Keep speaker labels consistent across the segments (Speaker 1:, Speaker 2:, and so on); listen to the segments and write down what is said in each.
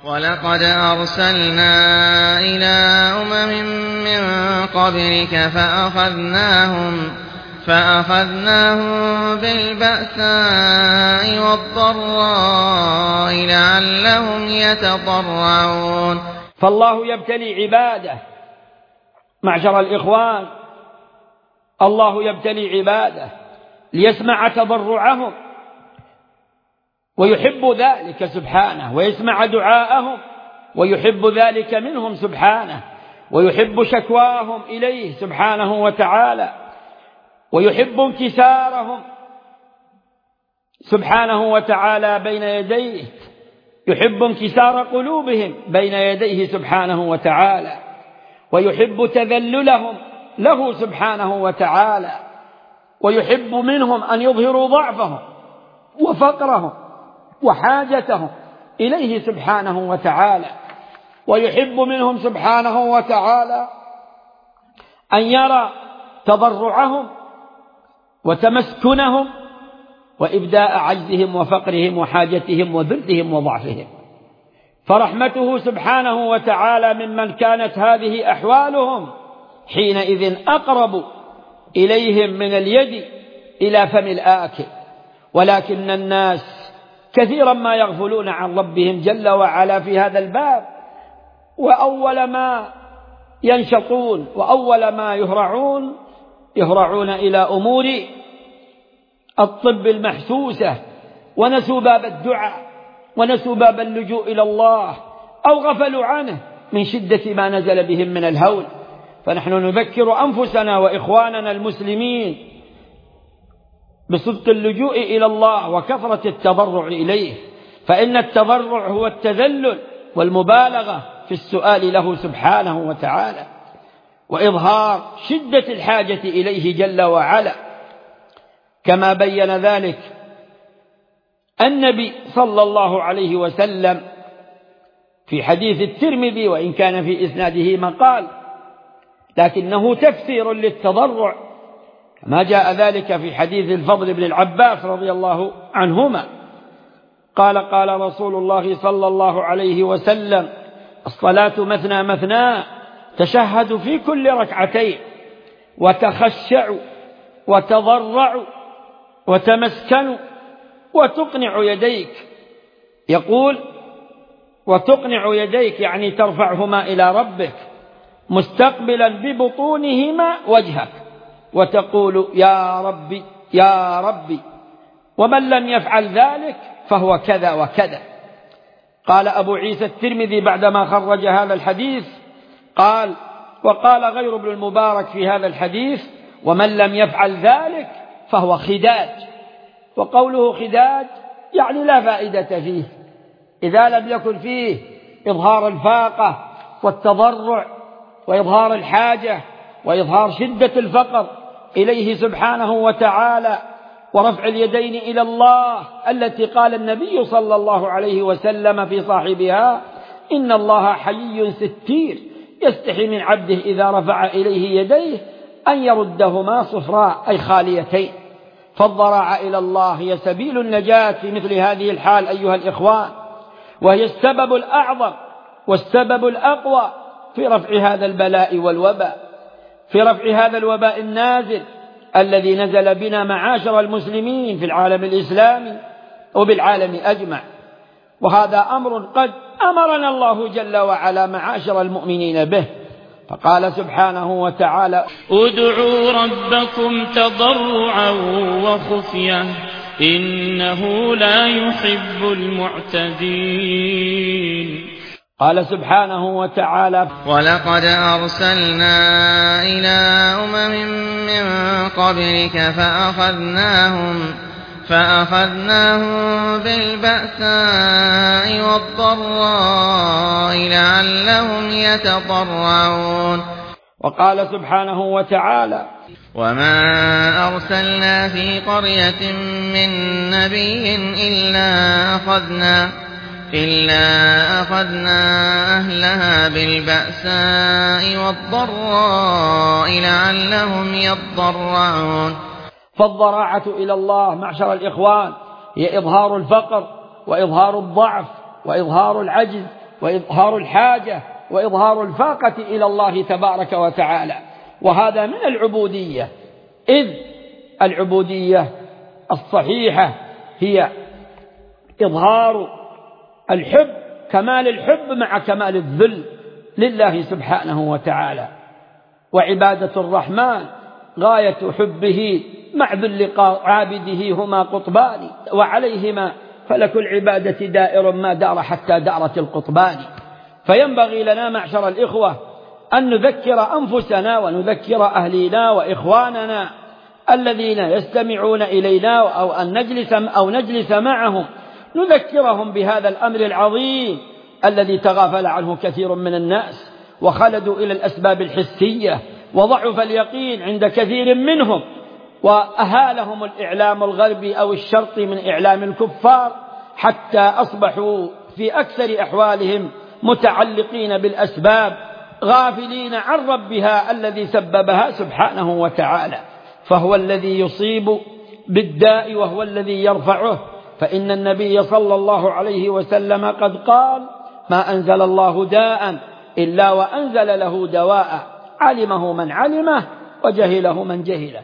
Speaker 1: ولقد أرسلنا إلى أمم من قبلك فأخذناهم بالبأساء والضراء لعلهم يتضرعون.
Speaker 2: فالله يبتلي عباده معشر الإخوان، الله يبتلي عباده ليسمع تضرعهم ويحب ذلك سبحانه، ويسمع دعاءهم ويحب ذلك منهم سبحانه، ويحب شكواهم إليه سبحانه وتعالى، ويحب انكسارهم سبحانه وتعالى بين يديه، يحب انكسار قلوبهم بين يديه سبحانه وتعالى، ويحب تذللهم له سبحانه وتعالى، ويحب منهم أن يظهروا ضعفهم وفقرهم وحاجتهم إليه سبحانه وتعالى، ويحب منهم سبحانه وتعالى أن يرى تضرعهم وتمسكنهم وإبداء عجزهم وفقرهم وحاجتهم وذلهم وضعفهم. فرحمته سبحانه وتعالى ممن كانت هذه أحوالهم حينئذ أقرب إليهم من اليد إلى فم الآكل، ولكن الناس كثيرا ما يغفلون عن ربهم جل وعلا في هذا الباب، وأول ما ينشطون وأول ما يهرعون إلى أمور الطب المحسوسة، ونسوا باب الدعاء ونسوا باب اللجوء إلى الله، أو غفلوا عنه من شدة ما نزل بهم من الهول. فنحن نذكر أنفسنا وإخواننا المسلمين بصدق اللجوء إلى الله وكثرة التضرع إليه، فإن التضرع هو التذلل والمبالغة في السؤال له سبحانه وتعالى، وإظهار شدة الحاجة إليه جل وعلا، كما بين ذلك النبي صلى الله عليه وسلم في حديث الترمذي، وإن كان في إسناده مقال لكنه تفسير للتضرع، ما جاء ذلك في حديث الفضل بن العباس رضي الله عنهما قال: قال رسول الله صلى الله عليه وسلم: الصلاة مثنى مثنى، تشهد في كل ركعتين وتخشع وتضرع وتمسكن وتقنع يديك. يقول: وتقنع يديك يعني ترفعهما إلى ربك مستقبلا ببطونهما وجهك، وتقول: يا ربي يا ربي، ومن لم يفعل ذلك فهو كذا وكذا. قال أبو عيسى الترمذي بعدما خرج هذا الحديث قال: وقال غير ابن المبارك في هذا الحديث: ومن لم يفعل ذلك فهو خداج. وقوله خداج يعني لا فائدة فيه، إذا لم يكن فيه إظهار الفاقة والتضرع وإظهار الحاجة وإظهار شدة الفقر إليه سبحانه وتعالى، ورفع اليدين إلى الله التي قال النبي صلى الله عليه وسلم في صاحبها: إن الله حيي ستير، يستحي من عبده إذا رفع إليه يديه أن يردهما صفراء أي خاليتين. فالضراعة إلى الله هي سبيل النجاة في مثل هذه الحال أيها الإخوان، وهي السبب الأعظم والسبب الأقوى في رفع هذا البلاء والوباء، في رفع هذا الوباء النازل الذي نزل بنا معاشر المسلمين في العالم الإسلامي وبالعالم أجمع. وهذا أمر قد أمرنا الله جل وعلا معاشر المؤمنين به، فقال سبحانه وتعالى:
Speaker 3: ادعوا ربكم تضرعا وخفية إنه لا يحب المعتدين.
Speaker 2: قال سبحانه وتعالى:
Speaker 1: ولقد أرسلنا إلى أمم من قبلك فأخذناهم بالبأساء والضراء لعلهم يتضرعون.
Speaker 2: وقال سبحانه وتعالى:
Speaker 1: وما أرسلنا في قرية من نبي إلا أخذنا أهلها بالبأساء والضراء لعلهم يضرعون.
Speaker 2: فالضراعة إلى الله معشر الإخوان هي إظهار الفقر وإظهار الضعف وإظهار العجز وإظهار الحاجة وإظهار الفاقة إلى الله تبارك وتعالى. وهذا من العبودية، إذ العبودية الصحيحة هي إظهار الحب، كمال الحب مع كمال الذل لله سبحانه وتعالى. وعبادة الرحمن غاية حبه مع ذل عابده هما قطبان، وعليهما فلك العبادة دائر ما دار حتى دارت القطبان. فينبغي لنا معشر الإخوة أن نذكر أنفسنا ونذكر أهلينا وإخواننا الذين يستمعون إلينا أو نجلس معهم، نذكرهم بهذا الأمر العظيم الذي تغافل عنه كثير من الناس وخلدوا إلى الأسباب الحسية، وضعف اليقين عند كثير منهم، وأهالهم الإعلام الغربي أو الشرقي من إعلام الكفار حتى أصبحوا في أكثر أحوالهم متعلقين بالأسباب غافلين عن ربها الذي سببها سبحانه وتعالى. فهو الذي يصيب بالداء وهو الذي يرفعه، فإن النبي صلى الله عليه وسلم قد قال: ما أنزل الله داء إلا وأنزل له دواء، علمه من علمه وجهله من جهله.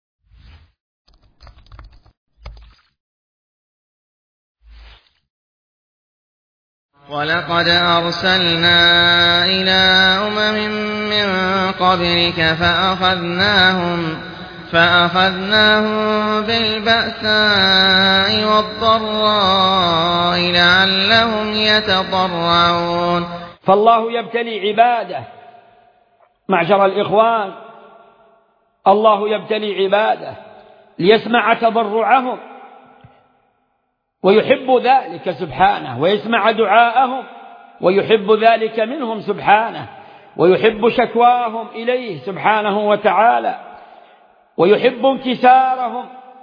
Speaker 1: ولقد أرسلنا إلى أمم من قبلك فأخذناهم بالبأساء والضراء لعلهم يتضرعون.
Speaker 2: فالله يبتلي عباده معشر الإخوان، الله يبتلي عباده ليسمع تضرعهم ويحب ذلك سبحانه، ويسمع دعاءهم ويحب ذلك منهم سبحانه، ويحب شكواهم إليه سبحانه وتعالى، ويحب انكسارهم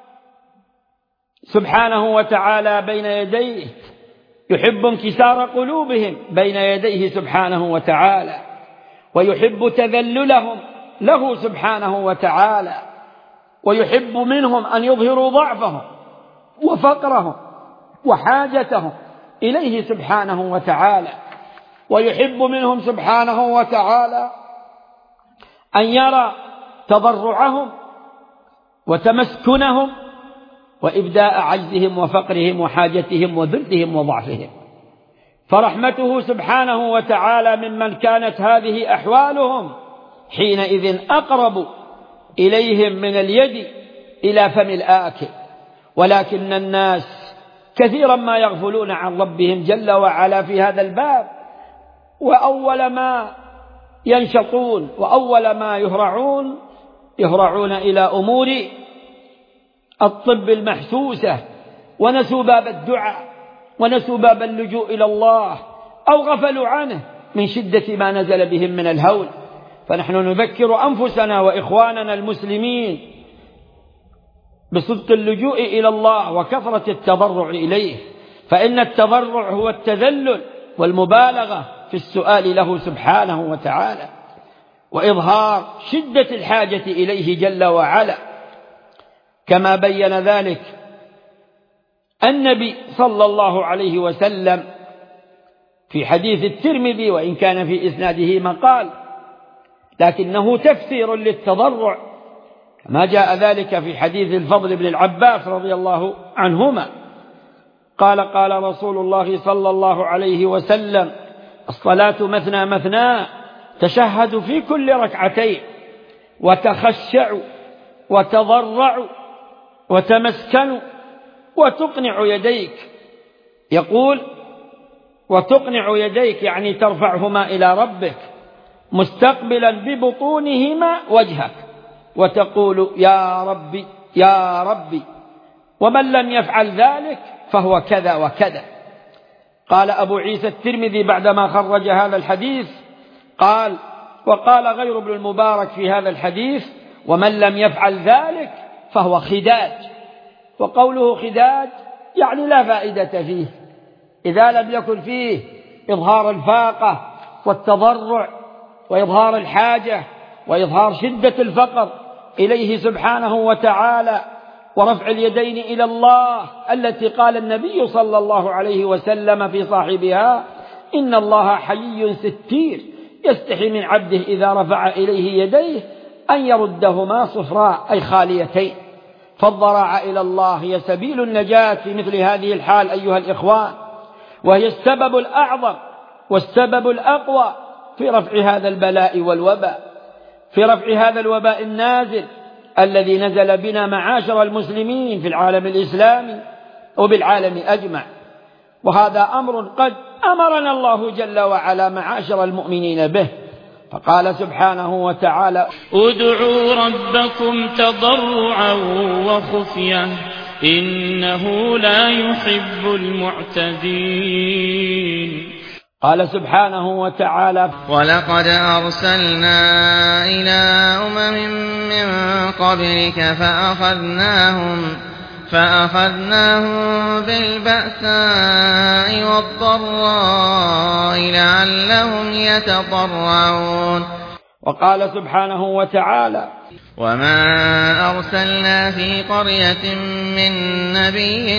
Speaker 2: سبحانه وتعالى بين يديه، يحب انكسار قلوبهم بين يديه سبحانه وتعالى، ويحب تذللهم له سبحانه وتعالى، ويحب منهم أن يظهروا ضعفهم وفقرهم وحاجتهم إليه سبحانه وتعالى، ويحب منهم سبحانه وتعالى أن يرى تضرعهم وتمسكنهم وإبداء عجزهم وفقرهم وحاجتهم وذلهم وضعفهم. فرحمته سبحانه وتعالى ممن كانت هذه أحوالهم حينئذ أقرب إليهم من اليد إلى فم الآكل. ولكن الناس كثيرا ما يغفلون عن ربهم جل وعلا في هذا الباب، وأول ما ينشطون وأول ما يهرعون إلى أمور الطب المحسوسة، ونسوا باب الدعاء ونسوا باب اللجوء إلى الله، أو غفلوا عنه من شدة ما نزل بهم من الهول. فنحن نذكر أنفسنا وإخواننا المسلمين بصدق اللجوء إلى الله وكثرة التضرع إليه، فإن التضرع هو التذلل والمبالغة في السؤال له سبحانه وتعالى، وإظهار شدة الحاجة إليه جل وعلا، كما بين ذلك النبي صلى الله عليه وسلم في حديث الترمذي، وإن كان في إسناده مقال لكنه تفسير للتضرع، كما جاء ذلك في حديث الفضل بن العباس رضي الله عنهما قال: قال رسول الله صلى الله عليه وسلم: الصلاة مثنى مثنى، تشهد في كل ركعتين وتخشع وتضرع وتمسكن وتقنع يديك. يقول: وتقنع يديك يعني ترفعهما إلى ربك مستقبلا ببطونهما وجهك، وتقول: يا ربي يا ربي، ومن لم يفعل ذلك فهو كذا وكذا. قال أبو عيسى الترمذي بعدما خرج هذا الحديث قال: وقال غير ابن المبارك في هذا الحديث: ومن لم يفعل ذلك فهو خداج. وقوله خداج يعني لا فائدة فيه، إذا لم يكن فيه إظهار الفاقة والتضرع وإظهار الحاجة وإظهار شدة الفقر إليه سبحانه وتعالى، ورفع اليدين إلى الله التي قال النبي صلى الله عليه وسلم في صاحبها: إن الله حيي ستير يستحي من عبده إذا رفع إليه يديه أن يردهما صفراء أي خاليتين. فالضراعة إلى الله هي سبيل النجاة في مثل هذه الحال أيها الإخوان، وهي السبب الأعظم والسبب الأقوى في رفع هذا البلاء والوباء، في رفع هذا الوباء النازل الذي نزل بنا معاشر المسلمين في العالم الإسلامي وبالعالم أجمع. وهذا أمر قد أمرنا الله جل وعلا معاشر المؤمنين به، فقال سبحانه وتعالى:
Speaker 3: ادعوا ربكم تضرعا وخفية إنه لا يحب المعتدين.
Speaker 2: قال سبحانه وتعالى:
Speaker 1: ولقد أرسلنا إلى أمم من قبلك فأخذناهم بالبأساء والضراء لعلهم يتضرعون.
Speaker 2: وقال سبحانه وتعالى:
Speaker 1: وما أرسلنا في قرية من نبي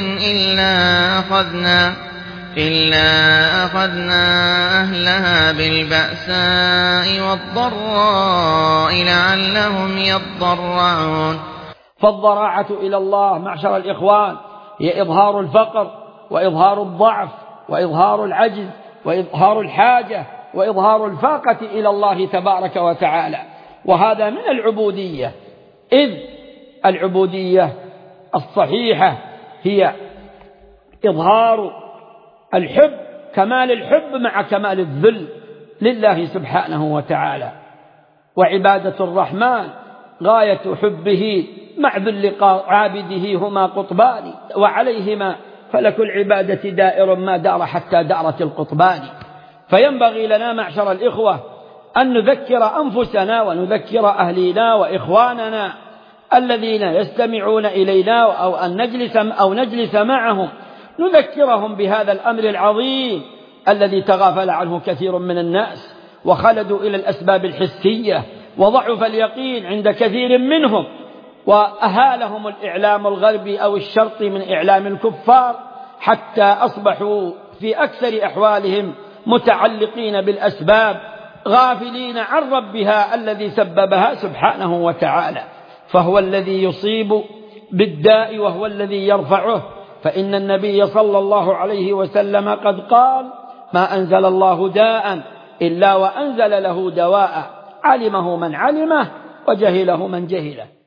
Speaker 1: إلا أخذنا أهلها بالبأساء والضراء لعلهم يضرعون.
Speaker 2: فالضراعة إلى الله معشر الإخوان هي إظهار الفقر وإظهار الضعف وإظهار العجز وإظهار الحاجة وإظهار الفاقة إلى الله تبارك وتعالى، وهذا من العبودية، إذ العبودية الصحيحة هي إظهار الحب، كمال الحب مع كمال الذل لله سبحانه وتعالى. وعبادة الرحمن غاية حبه مع ذل عابده هما قطبان، وعليهما فلك العبادة دائر ما دار حتى دارت القطبان. فينبغي لنا معشر الإخوة أن نذكر أنفسنا ونذكر أهلينا وإخواننا الذين يستمعون إلينا أو نجلس معهم، نذكرهم بهذا الأمر العظيم الذي تغافل عنه كثير من الناس وخلدوا إلى الأسباب الحسية، وضعف اليقين عند كثير منهم، وأهالهم الإعلام الغربي أو الشرقي من إعلام الكفار حتى أصبحوا في أكثر أحوالهم متعلقين بالأسباب غافلين عن ربها الذي سببها سبحانه وتعالى. فهو الذي يصيب بالداء وهو الذي يرفعه، فإن النبي صلى الله عليه وسلم قد قال: ما أنزل الله داء إلا وأنزل له دواء، علمه من علمه وجهله من جهله.